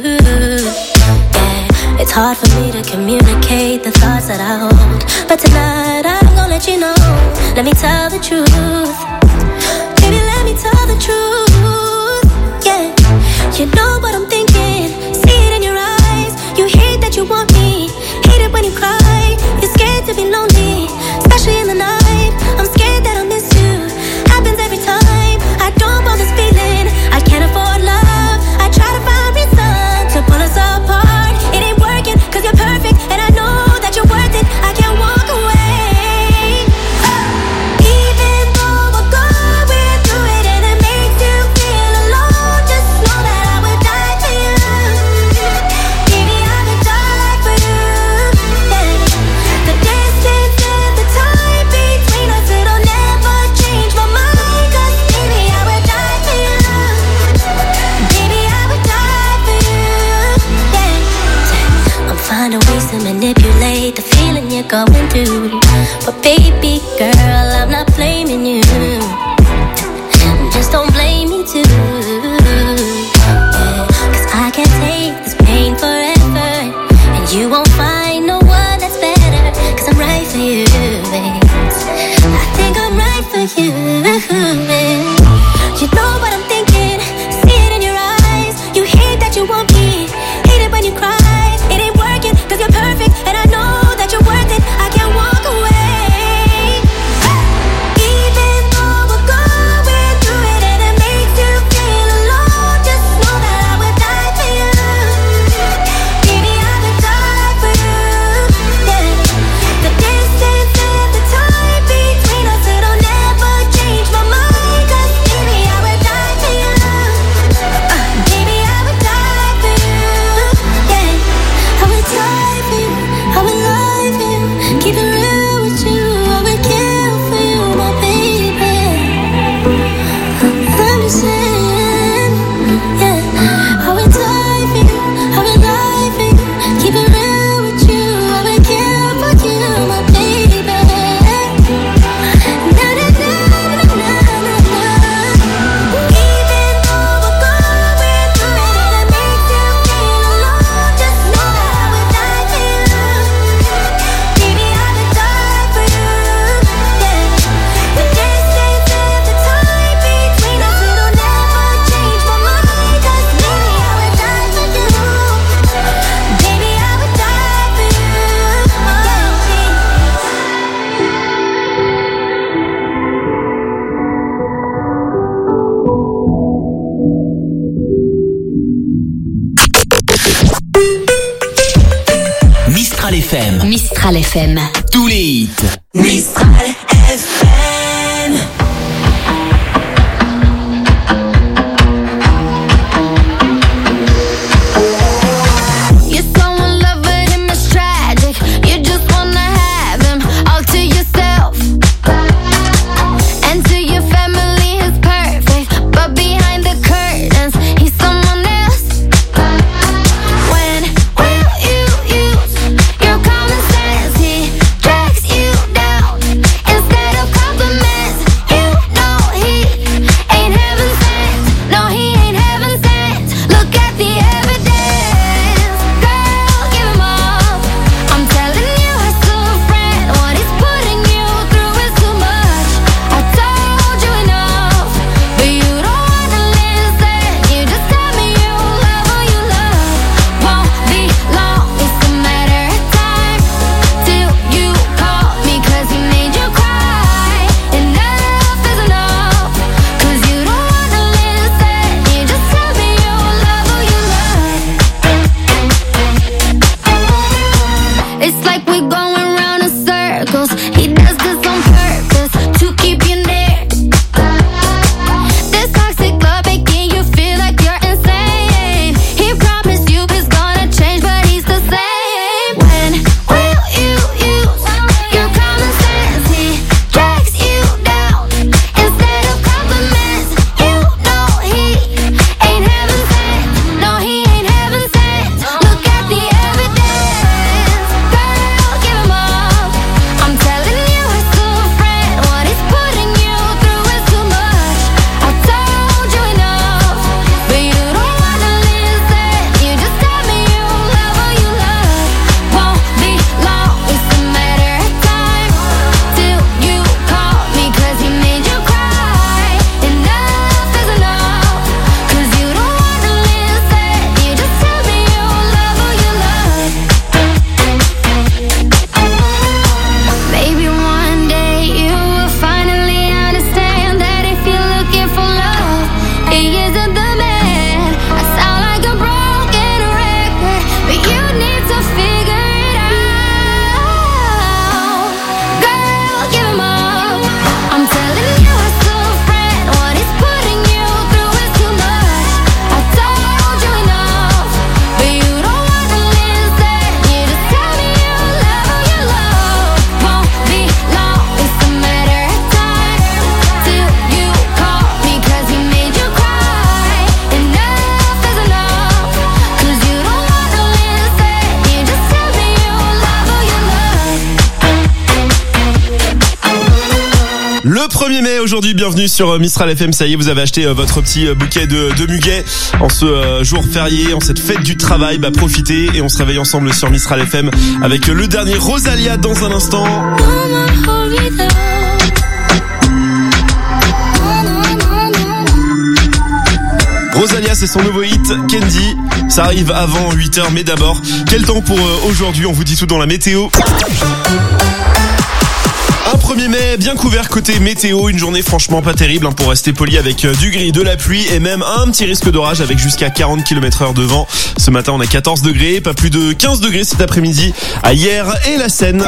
Speaker 7: Yeah, it's hard for me to communicate the thoughts that I hold, but tonight I'm gonna let you know. Let me tell the truth. Baby, let me tell the truth. Yeah, you know what I'm thinking. See it in your eyes. You hate that you want me. Hate it when you cry. You're scared to be lonely, especially in the night. I'm scared that I'll miss you. Happens every time. I don't want this feeling. I can't afford love. I try to find reason to pull us apart. It ain't working, cause you're perfect, and I know that you're worth it. I can't walk away. Even though we're going through it and it makes you feel alone, just know that I would die for you. Baby, I would die for you. Yeah. The distance and the time between us, it'll never change my mind. Cause baby, I would die for you. Baby, I would die for you. Yeah. I'm finding ways to manipulate the feeling you're going through, but baby girl, I'm not blaming you. Just don't blame me too. Yeah. Cause I can't take this pain forever, and you won't find no one that's better. Cause I'm right for you, babe. I think I'm right for you, babe. You know what I'm thinking. See it in your eyes. You hate that you want me. Hate it when you cry. It ain't working, cause you're perfect, and I know that you're worth it. I can't walk away. Even though we're going through it and it makes you feel alone, just know that I would die for you. Baby, I would die for you. Yeah. The distance and the time between us, it'll never change my mind. Cause baby, I would die for you. Uh, baby, I would die for you. Yeah. I would die for you. I would lie for you. Keep it real with you. I would kill for you, my baby. I'm just saying, yeah. I would die for you. I would lie for you. Keep it real with you. I would kill for you, my baby. Na na na na na na na. Even though we're going through it and it makes you feel alone, just know that I would die for you. Baby, I would die for you. Yeah. The distance and the time between us, it'll never change my mind. Cause baby, I would die for you. Baby, I would die for you.
Speaker 3: Mistral F M.
Speaker 2: Mistral F M.
Speaker 3: Tous les hits.
Speaker 6: Mistral F M.
Speaker 5: You're so in love with him, it's tragic. You just wanna have him all to yourself. And to your family, he's perfect, but behind the curtains, he's someone else. When will you use your common sense? He drags you down instead of
Speaker 1: Le premier mai aujourd'hui, bienvenue sur Mistral F M. Ça y est, vous avez acheté votre petit bouquet de, de muguet en ce euh, jour férié, en cette fête du travail. Bah profitez et on se réveille ensemble sur Mistral F M avec le dernier Rosalia dans un instant. Rosalia, c'est son nouveau hit, Candy. Ça arrive avant huit heures, mais d'abord, quel temps pour euh, aujourd'hui? On vous dit tout dans la météo. Un premier mai bien couvert côté météo, une journée franchement pas terrible hein, pour rester poli, avec euh, du gris, de la pluie et même un petit risque d'orage avec jusqu'à quarante kilomètres heure de vent. Ce matin on a quatorze degrés, pas plus de quinze degrés cet après-midi à Hier et la Seine.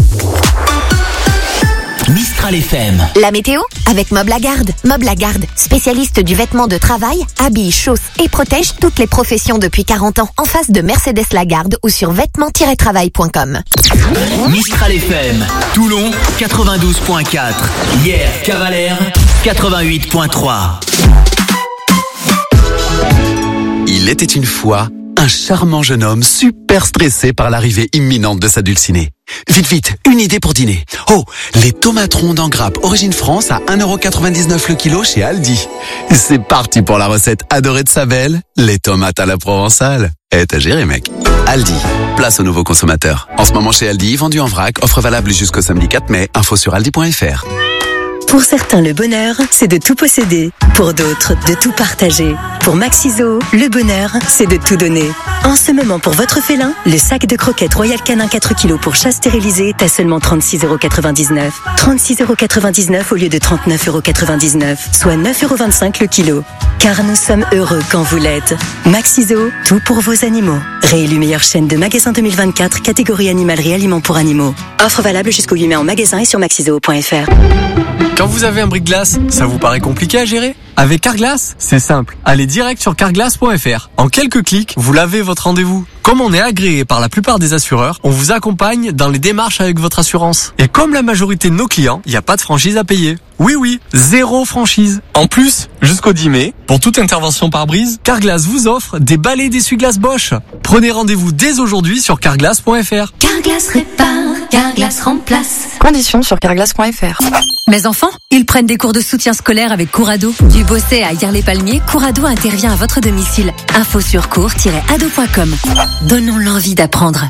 Speaker 3: Mistral F M.
Speaker 2: La météo avec Mob Lagarde. Mob Lagarde, spécialiste du vêtement de travail, habille, chausse et protège toutes les professions depuis quarante ans. En face de Mercedes Lagarde ou sur vêtements tiret travail point com.
Speaker 3: Mistral F M. Toulon, quatre-vingt-douze point quatre. Hier, Cavalère, quatre-vingt-huit point trois.
Speaker 8: Il était une fois un charmant jeune homme super stressé par l'arrivée imminente de sa dulcinée. Vite, vite, une idée pour dîner. Oh, les tomates rondes en grappe origine France à un euro quatre-vingt-dix-neuf le kilo chez Aldi. C'est parti pour la recette adorée de sa belle, les tomates à la provençale. Eh, t'as géré, mec. Aldi, place aux nouveaux consommateurs. En ce moment chez Aldi, vendu en vrac, offre valable jusqu'au samedi quatre mai, info sur aldi point f r.
Speaker 16: Pour certains, le bonheur, c'est de tout posséder. Pour d'autres, de tout partager. Pour Maxiso, le bonheur, c'est de tout donner. En ce moment, pour votre félin, le sac de croquettes Royal Canin quatre kilos pour chat stérilisé est à seulement trente-six euros quatre-vingt-dix-neuf. trente-six euros quatre-vingt-dix-neuf au lieu de trente-neuf euros quatre-vingt-dix-neuf, soit neuf euros vingt-cinq le kilo. Car nous sommes heureux quand vous l'êtes. Maxiso, tout pour vos animaux. Réélu meilleure chaîne de magasins deux mille vingt-quatre, catégorie animalerie aliments pour animaux. Offre valable jusqu'au huit mai en magasin et sur maxiso point f r.
Speaker 10: Quand vous avez un brise-glace, ça vous paraît compliqué à gérer? Avec Carglass, c'est simple. Allez direct sur carglass point f r. En quelques clics, vous lavez votre rendez-vous. Comme on est agréé par la plupart des assureurs, on vous accompagne dans les démarches avec votre assurance. Et comme la majorité de nos clients, il n'y a pas de franchise à payer. Oui, oui, zéro franchise. En plus, jusqu'au dix mai, pour toute intervention par brise, Carglass vous offre des balais d'essuie-glace Bosch. Prenez rendez-vous dès aujourd'hui sur carglass point f r.
Speaker 5: Carglass répare, Carglass remplace.
Speaker 9: Conditions sur carglass point f r.
Speaker 11: Mes enfants, ils prennent des cours de soutien scolaire avec Courado. Du Bossé à Hier-les-Palmiers, Courado intervient à votre domicile. Info sur cours tiret ado point com. Donnons l'envie d'apprendre.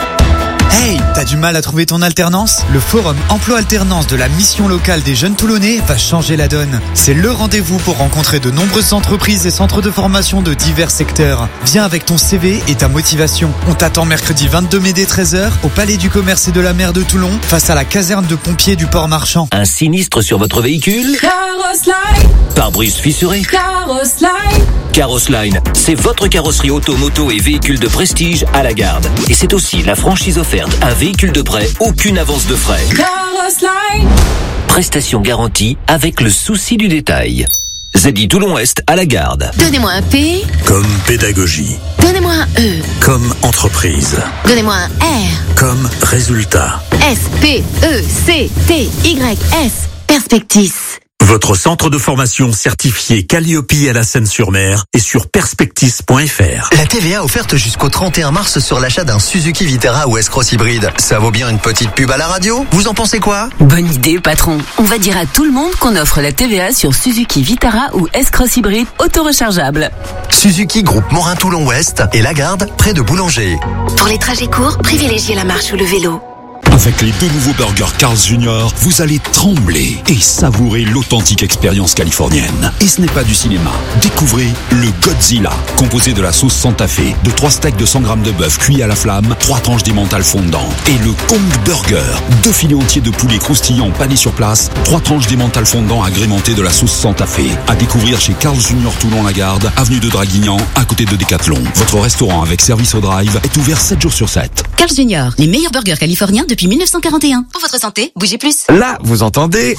Speaker 12: Hey, t'as du mal à trouver ton alternance? Le forum Emploi Alternance de la mission locale des jeunes Toulonnais va changer la donne. C'est le rendez-vous pour rencontrer de nombreuses entreprises et centres de formation de divers secteurs. Viens avec ton C V et ta motivation. On t'attend mercredi vingt-deux mai dès treize heures au Palais du Commerce et de la Mer de Toulon, face à la caserne de pompiers du port marchand.
Speaker 3: Un sinistre sur votre véhicule?
Speaker 5: Carrosline,
Speaker 3: Pare-brise fissuré?
Speaker 5: Carrosline.
Speaker 3: Carrosline, c'est votre carrosserie auto, moto et véhicule de prestige à la garde. Et c'est aussi la franchise offerte, un véhicule de prêt, aucune avance de frais.
Speaker 5: Carrosline.
Speaker 3: Prestation garantie avec le souci du détail. Z I Toulon-Ouest à la garde.
Speaker 2: Donnez-moi un P.
Speaker 25: Comme pédagogie.
Speaker 2: Donnez-moi un E.
Speaker 25: Comme entreprise.
Speaker 2: Donnez-moi un R.
Speaker 25: Comme résultat.
Speaker 2: S, P, E, C, T, Y, S. Perspectis.
Speaker 25: Votre centre de formation certifié Calliope à la Seine-sur-Mer est sur perspectis point f r.
Speaker 26: La T V A offerte jusqu'au trente et un mars sur l'achat d'un Suzuki Vitara ou S-Cross hybride. Ça vaut bien une petite pub à la radio? Vous en pensez quoi?
Speaker 19: Bonne idée, patron. On va dire à tout le monde qu'on offre la T V A sur Suzuki Vitara ou S-Cross hybride auto-rechargeable.
Speaker 26: Suzuki Groupe Morin-Toulon-Ouest et Lagarde, près de Boulanger.
Speaker 2: Pour les trajets courts, privilégiez la marche ou le vélo.
Speaker 27: Avec les deux nouveaux burgers Carl's Junior, vous allez trembler et savourer l'authentique expérience californienne. Et ce n'est pas du cinéma. Découvrez le Godzilla, composé de la sauce Santa Fe, de trois steaks de cent grammes de bœuf cuits à la flamme, trois tranches d'emmental fondant. Et le Kong Burger, deux filets entiers de poulet croustillant panés sur place, trois tranches d'emmental fondant agrémentées de la sauce Santa Fe. À découvrir chez Carl's Junior Toulon-Lagarde, avenue de Draguignan, à côté de Decathlon. Votre restaurant avec service au drive est ouvert sept jours sur sept.
Speaker 28: Carl's Junior, les meilleurs burgers californiens depuis mille neuf cent quarante et un. Pour votre santé, bougez plus.
Speaker 29: Là, vous entendez?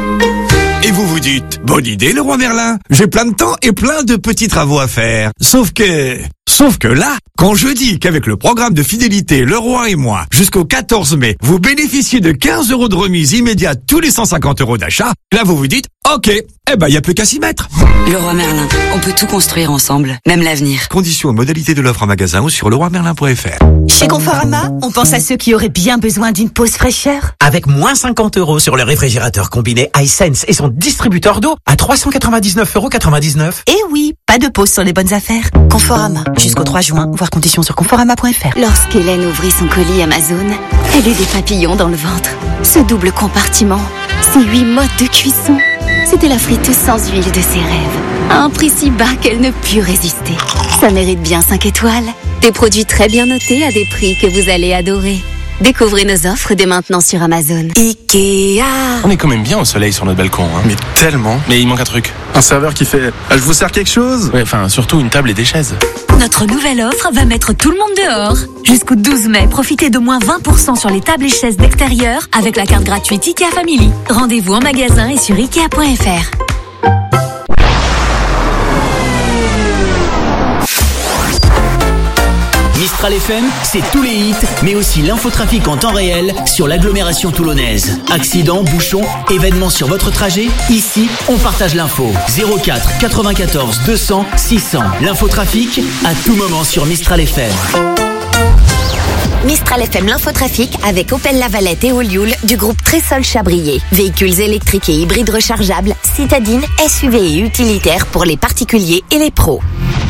Speaker 29: Et vous vous dites, bonne idée Leroy Merlin, j'ai plein de temps et plein de petits travaux à faire. Sauf que... Sauf que là, quand je dis qu'avec le programme de fidélité Leroy et moi, jusqu'au quatorze mai, vous bénéficiez de quinze euros de remise immédiate tous les cent cinquante euros d'achat, là vous vous dites, ok, eh ben y a plus qu'à s'y mettre.
Speaker 19: Leroy Merlin, on peut tout construire ensemble, même l'avenir.
Speaker 29: Conditions et modalités de l'offre en magasin ou sur leroy merlin point f r.
Speaker 13: Chez Conforama, on pense à ceux qui auraient bien besoin d'une pause fraîcheur.
Speaker 14: Avec moins cinquante euros sur le réfrigérateur combiné iSense et son distributeur d'eau à trois cent quatre-vingt-dix-neuf euros quatre-vingt-dix-neuf.
Speaker 13: Et oui, pas de pause sur les bonnes affaires. Conforama, jusqu'au trois juin, voir conditions sur conforama point f r.
Speaker 2: Lorsqu'Hélène ouvrit son colis Amazon, elle eut des papillons dans le ventre. Ce double compartiment, ces huit modes de cuisson, c'était la friteuse sans huile de ses rêves. À un prix si bas qu'elle ne put résister. Ça mérite bien cinq étoiles. Des produits très bien notés à des prix que vous allez adorer. Découvrez nos offres dès maintenant sur Amazon.
Speaker 13: Ikea.
Speaker 1: On est quand même bien au soleil sur notre balcon, hein.
Speaker 17: Mais tellement.
Speaker 1: Mais il manque un truc.
Speaker 17: Un serveur qui fait ah, je vous sers quelque chose.
Speaker 1: Ouais, enfin, surtout une table et des chaises.
Speaker 11: Notre nouvelle offre va mettre tout le monde dehors. Jusqu'au douze mai, profitez de moins vingt pour cent sur les tables et chaises d'extérieur avec la carte gratuite Ikea Family. Rendez-vous en magasin et sur ikea point f r.
Speaker 3: Mistral F M, c'est tous les hits, mais aussi l'infotrafic en temps réel sur l'agglomération toulonnaise. Accidents, bouchons, événements sur votre trajet, ici, on partage l'info. zéro quatre quatre-vingt-quatorze deux cents six cents. L'infotrafic, à tout moment sur Mistral F M.
Speaker 2: Mistral F M l'infotrafic avec Opel Lavalette et Olioul du groupe Trésol Chabrier. Véhicules électriques et hybrides rechargeables, citadines, S U V et utilitaires pour les particuliers et les pros.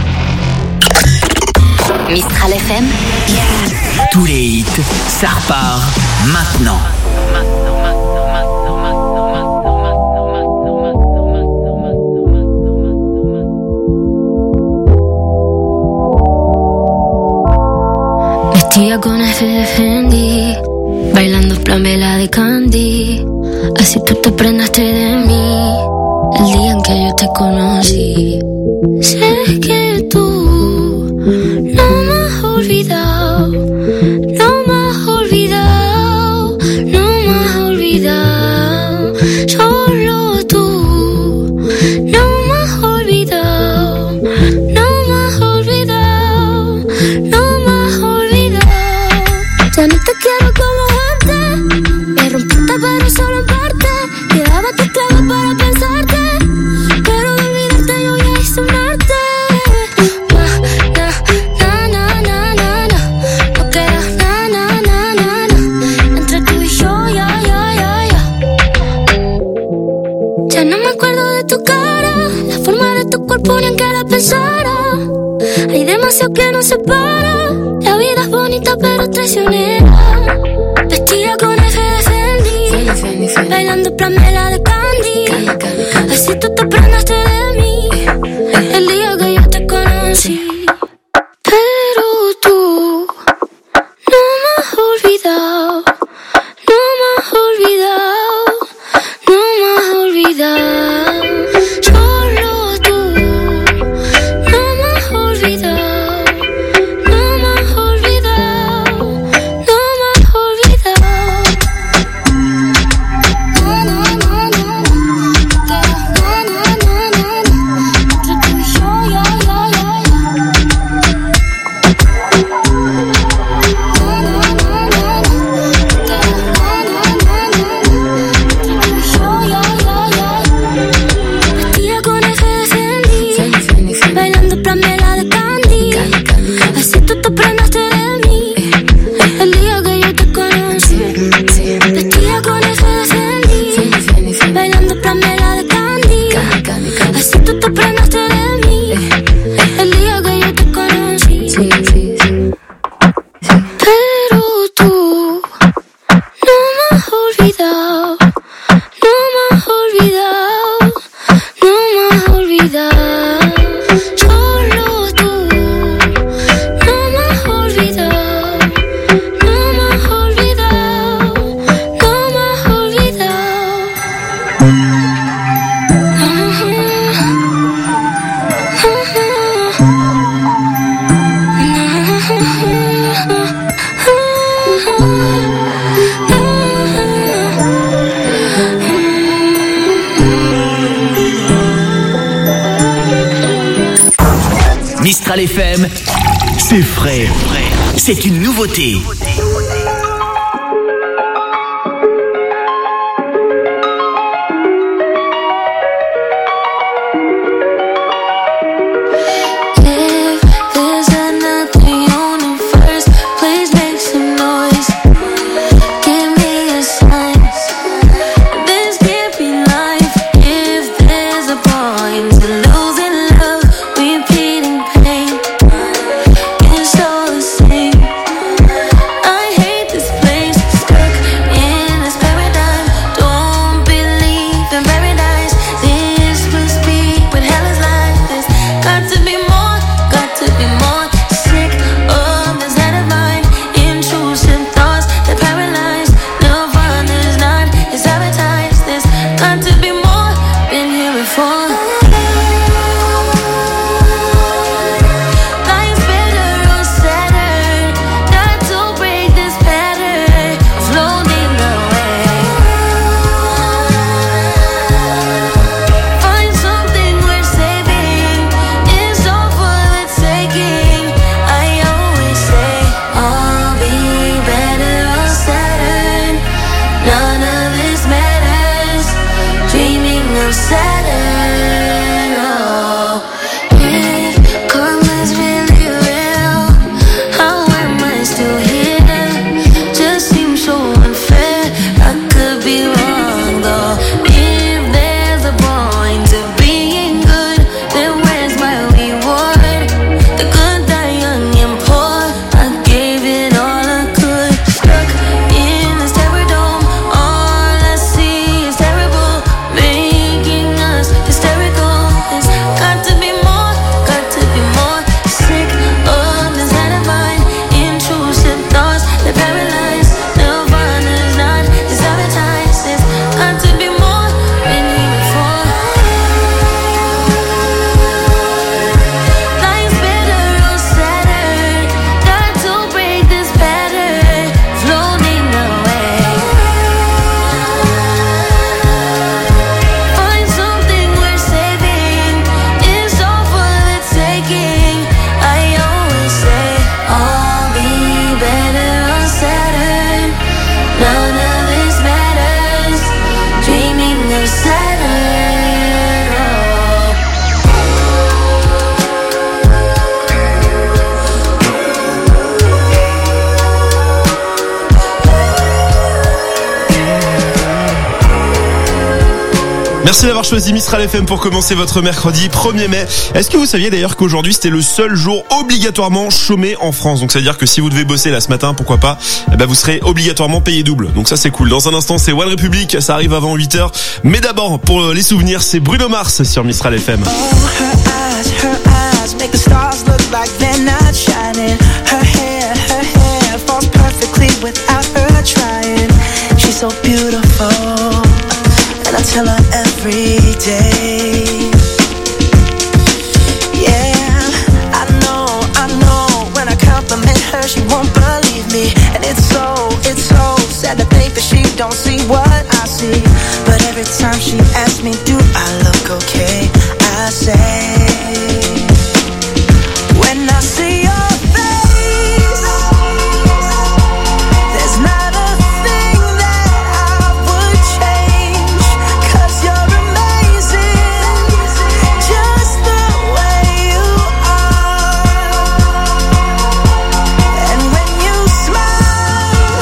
Speaker 2: Mistral F M.
Speaker 3: Tous les hits, ça repart maintenant.
Speaker 5: Vestida con ese de Fendi, bailando plan vela de Candy. Así tú te prendaste de mí el día en que yo te conocí. Sé que tú no me has olvidado, no me has olvidado, no me has olvidado. Solo tú no me has olvidado, no me has olvidado, no me has olvidado. Ya no te quiero como antes, me rompiste pero solo en parte. Quedaba tu clave para pensarte, pero de olvidarte yo ya hice un arte. Na, na, na, na, na, na. No queda na, na, na, na, na. Entre tú y yo, ya, ya, ya, ya. Ya no me acuerdo de tu cara, la forma de tu cuerpo ni en que la pensara. Hay demasiado que nos separa, la vida es bonita pero traicionera. Vestida con F de Fendi, bailando plamela de Candy. Así tú te prendaste de mí el día que yo te conocí. Pero tú no me has olvidado, no me has olvidado, no me has olvidado. Solo tú no me has olvidado, no me has olvidado, no me has olvidado. Na, na, na, na, na. Na, na, na, na, na. Entre tú y yo, ya, ya, ya, ya. Vestida con F de Fendi, bailando plamela de Candy. Así tú te prendaste de mí el día que yo te conocí. Vestida con F de Fendi, bailando plamela de Candy. Así tú te prendaste de mí el día que yo te conocí. Pero tú no me has olvidado, no me has olvidado, no me has olvidado. Solo tú no me has olvidado, no me has olvidado, no me has olvidado.
Speaker 3: Mistral F M, c'est frais. C'est une nouveauté.
Speaker 5: If there's nothing on the first place.
Speaker 1: Merci d'avoir choisi Mistral F M pour commencer votre mercredi premier mai. Est-ce que vous saviez d'ailleurs qu'aujourd'hui c'était le seul jour obligatoirement chômé en France? Donc ça veut dire que si vous devez bosser là ce matin, pourquoi pas, eh ben vous serez obligatoirement payé double. Donc ça c'est cool. Dans un instant c'est One Republic, ça arrive avant huit heures. Mais d'abord pour les souvenirs, c'est Bruno Mars sur Mistral F M.
Speaker 4: Make the stars look like they're not shining. Her hair, her hair falls perfectly without her trying. She's so beautiful, and I tell her every day. Yeah, I know, I know. When I compliment her, she won't believe me, and it's so, it's so sad to think that she don't see what I see. But every time she asks me, do I look okay? I say. When I see your face, there's not a thing that I would change, 'cause you're amazing, just the way you are. And when you smile,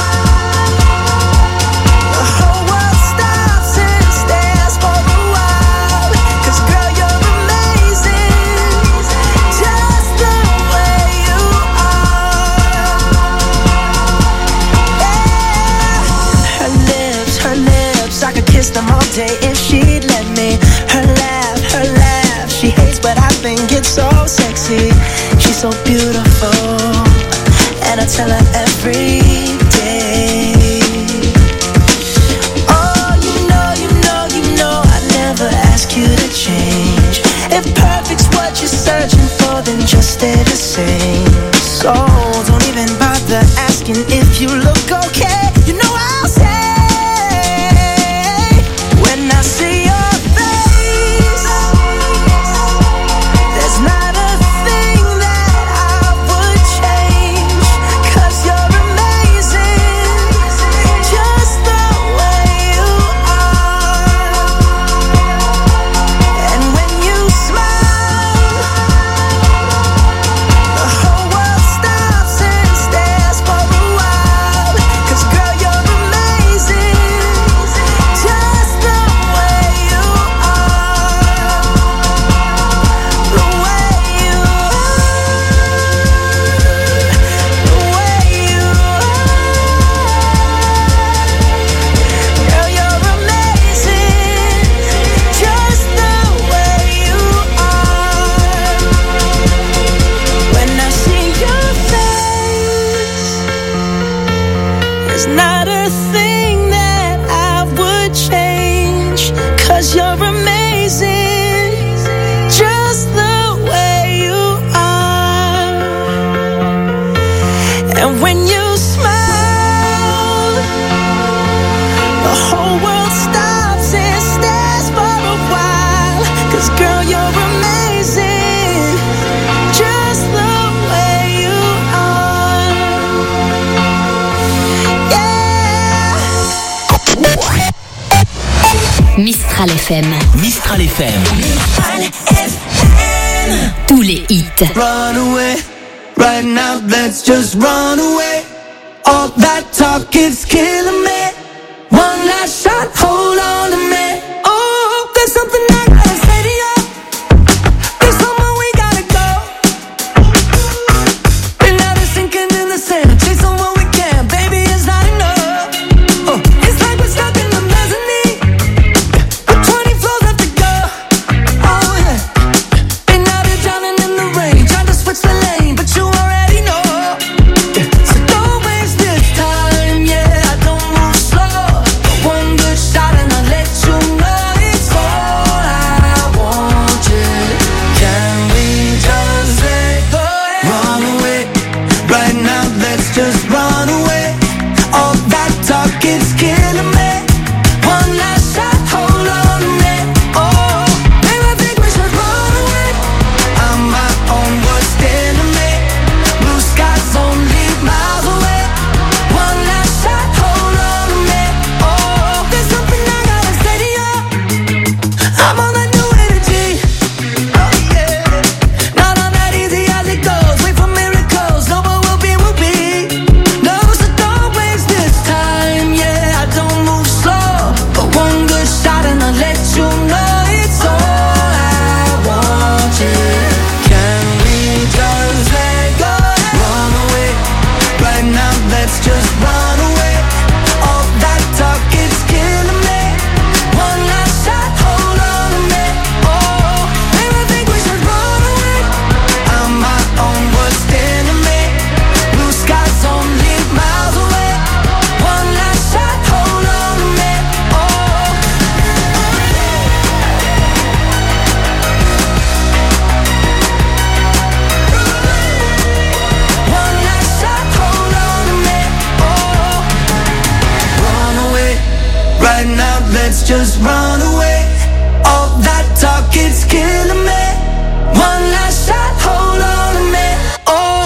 Speaker 4: the whole world stops and stares for a while, 'cause girl, you're amazing, just the I could kiss them all day if she'd let me. Her laugh, her laugh, she hates but I think it's so sexy. She's so beautiful, and I tell her every day. Oh, you know, you know, you know I never ask you to change. If perfect's what you're searching for, then just stay the same. So don't even bother asking if you look okay. You know I'll say. I see your face, there's not a thing that I would change, 'cause you're amazing, just the way you are. And when you smile, the whole world stops and stares for a while, 'cause girl, you're amazing, just the not a thing that I would change, 'cause you're amazing, just the way you are. And when you smile, the whole world stops and stares for a while, 'cause girl, you're amazing, just the way you are.
Speaker 11: Mistral F M.
Speaker 3: Mistral F M.
Speaker 4: Mistral F M.
Speaker 11: Tous les hits.
Speaker 4: Run away, right now, let's just run away. All that talk is killing me. One last shot, hold on to me. Oh, there's something I gotta say to you. There's somewhere we gotta go. And now they're sinking in the sand, chasing what we can, baby, it's not enough. Oh, it's like we're stuck in the mezzanine. twenty floors left to go. Oh yeah. And now they're drowning in the rain, trying to switch the lane, but you already know. Yeah. So don't waste this time, yeah. I don't move slow. One good shot and I'll let you know it's all I want. Yeah. Can we just let go? Run away, right now. Let's just run away. All that talk is killing me. One last shot, hold on a minute. Oh, maybe I think we should run away. I'm my own worst enemy. Blue skies only miles away. One last shot, hold on a minute. Oh, there's something I gotta say to you. I'm on that new energy. Oh yeah, not on that easy as it goes. Wait for miracles. No, what will be will be. No, just run.